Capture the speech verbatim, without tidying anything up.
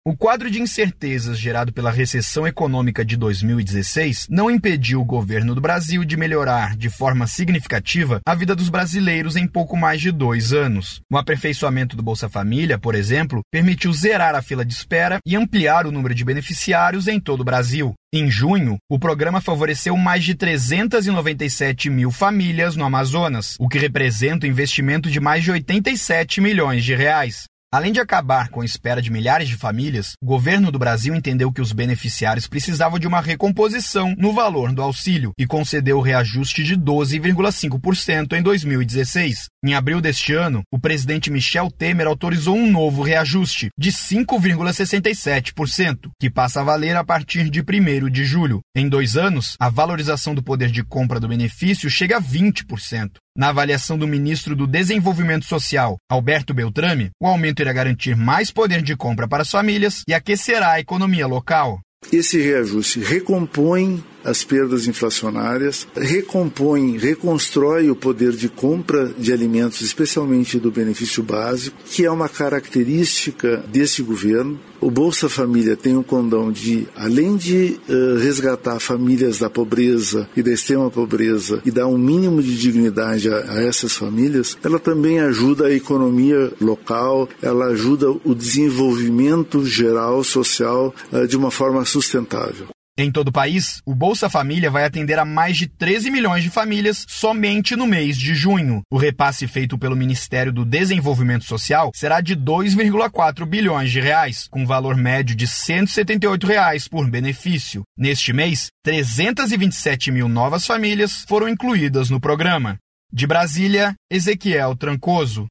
O quadro de incertezas gerado pela recessão econômica de dois mil e dezesseis não impediu o governo do Brasil de melhorar de forma significativa a vida dos brasileiros em pouco mais de dois anos. O aperfeiçoamento do Bolsa Família, por exemplo, permitiu zerar a fila de espera e ampliar o número de beneficiários em todo o Brasil. Em junho, o programa favoreceu mais de trezentas e noventa e sete mil famílias no Amazonas, o que representa um investimento de mais de oitenta e sete milhões de reais. Além de acabar com a espera de milhares de famílias, o governo do Brasil entendeu que os beneficiários precisavam de uma recomposição no valor do auxílio e concedeu o reajuste de doze vírgula cinco por cento em dois mil e dezesseis. Em abril deste ano, o presidente Michel Temer autorizou um novo reajuste de cinco vírgula sessenta e sete por cento, que passa a valer a partir de primeiro de julho. Em dois anos, a valorização do poder de compra do benefício chega a vinte por cento. Na avaliação do ministro do Desenvolvimento Social, Alberto Beltrame, o aumento irá garantir mais poder de compra para as famílias e aquecerá a economia local. Esse reajuste recompõe as perdas inflacionárias, recompõe, reconstrói o poder de compra de alimentos, especialmente do benefício básico, que é uma característica desse governo. O Bolsa Família tem um condão de, além de uh, resgatar famílias da pobreza e da extrema pobreza e dar um mínimo de dignidade a, a essas famílias, ela também ajuda a economia local, ela ajuda o desenvolvimento geral, social, uh, de uma forma sustentável. Em todo o país, o Bolsa Família vai atender a mais de treze milhões de famílias somente no mês de junho. O repasse feito pelo Ministério do Desenvolvimento Social será de dois vírgula quatro bilhões de reais, com valor médio de cento e setenta e oito reais por benefício. Neste mês, trezentas e vinte e sete mil novas famílias foram incluídas no programa. De Brasília, Ezequiel Trancoso.